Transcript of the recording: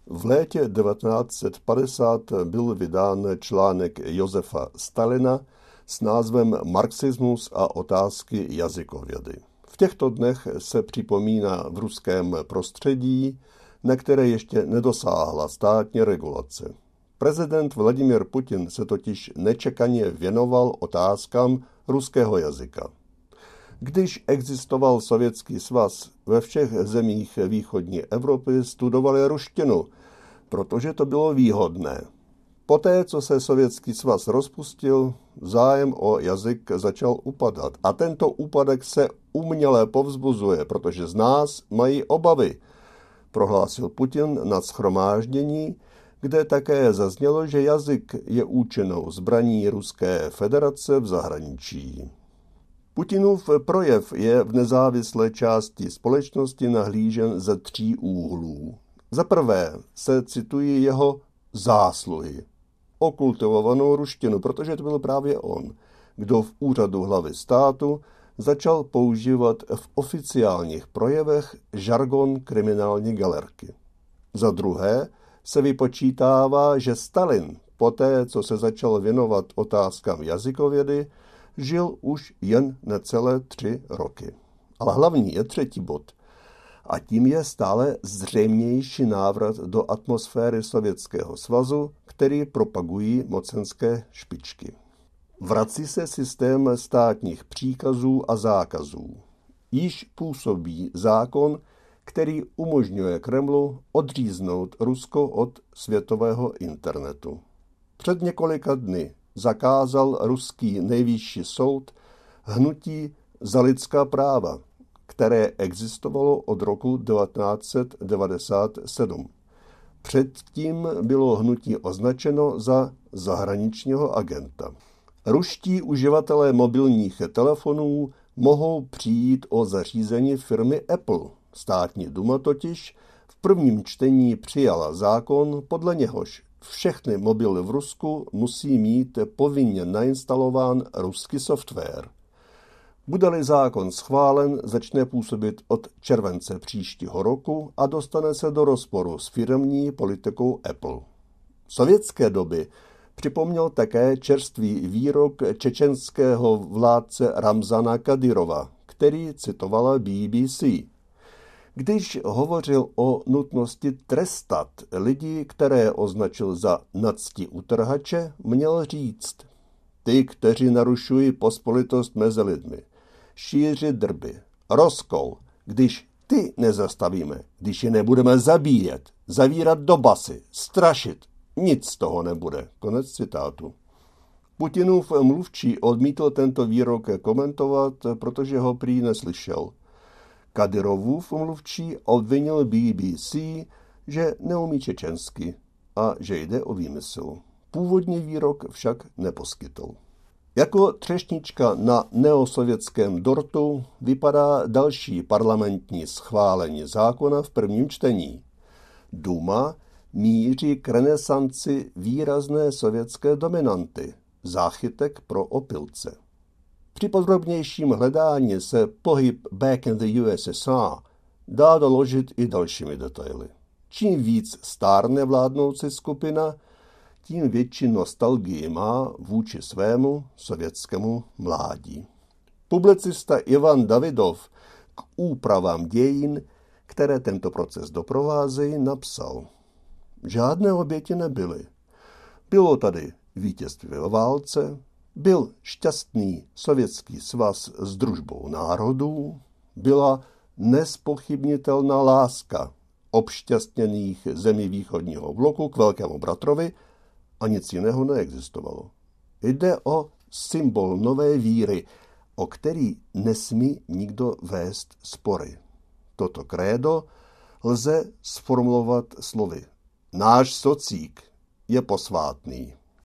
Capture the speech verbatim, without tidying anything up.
V létě devatenáct set padesát byl vydán článek Josefa Stalina s názvem Marxismus a otázky jazykovědy. V těchto dnech se připomíná v ruském prostředí, na které ještě nedosáhla státní regulace. Prezident Vladimir Putin se totiž nečekaně věnoval otázkám ruského jazyka. Když existoval Sovětský svaz, ve všech zemích východní Evropy studovali ruštinu, protože to bylo výhodné. Poté, co se Sovětský svaz rozpustil, zájem o jazyk začal upadat. A tento úpadek se uměle povzbuzuje, protože z nás mají obavy, prohlásil Putin na shromáždění, kde také zaznělo, že jazyk je účinnou zbraní Ruské federace v zahraničí. Putinův projev je v nezávislé části společnosti nahlížen ze tří úhlů. Za prvé se citují jeho zásluhy o kultivovanou ruštinu, protože to byl právě on, kdo v úřadu hlavy státu začal používat v oficiálních projevech žargon kriminální galerky. Za druhé se vypočítává, že Stalin, poté co se začal věnovat otázkám jazykovědy, žil už jen necelé tři roky. Ale hlavní je třetí bod. A tím je stále zřejmější návrat do atmosféry Sovětského svazu, který propagují mocenské špičky. Vrací se systém státních příkazů a zákazů. Již působí zákon, který umožňuje Kremlu odříznout Rusko od světového internetu. Před několika dny zakázal ruský nejvyšší soud hnutí za lidská práva, které existovalo od roku devatenáct set devadesát sedm. Předtím bylo hnutí označeno za zahraničního agenta. Ruští uživatelé mobilních telefonů mohou přijít o zařízení firmy Apple. Státní duma totiž v prvním čtení přijala zákon, podle něhož všechny mobily v Rusku musí mít povinně nainstalován ruský software. Bude-li zákon schválen, začne působit od července příštího roku a dostane se do rozporu s firemní politikou Apple. V sovětské doby připomněl také čerstvý výrok čečenského vládce Ramzana Kadyrova, který citovala B B C. Když hovořil o nutnosti trestat lidi, které označil za nacti utrhače, měl říct: ty, kteří narušují pospolitost mezi lidmi, šíří drby, rozkol, když ty nezastavíme, když je nebudeme zabíjet, zavírat do basy, strašit, nic z toho nebude. Konec citátu. Putinův mluvčí odmítl tento výrok komentovat, protože ho prý neslyšel. Kadyrovův mluvčí obvinil B B C, že neumí čečensky a že jde o výmysl. Původní výrok však neposkytl. Jako třešnička na neosovětském dortu vypadá další parlamentní schválení zákona v prvním čtení. Duma míří k renesanci výrazné sovětské dominanty, záchytek pro opilce. Při podrobnějším hledání se pohyb back in the U S S R dá doložit i dalšími detaily. Čím víc stárne vládnoucí skupina, tím větší nostalgii má vůči svému sovětskému mládí. Publicista Ivan Davidov k úpravám dějin, které tento proces doprovázejí, napsal: žádné oběti nebyly. Bylo tady vítězství ve válce, byl šťastný Sovětský svaz s družbou národů, byla nespochybnitelná láska obšťastněných zemí východního bloku k velkému bratrovi a nic jiného neexistovalo. Jde o symbol nové víry, o který nesmí nikdo vést spory. Toto krédo lze sformulovat slovy: náš socík je posvátný.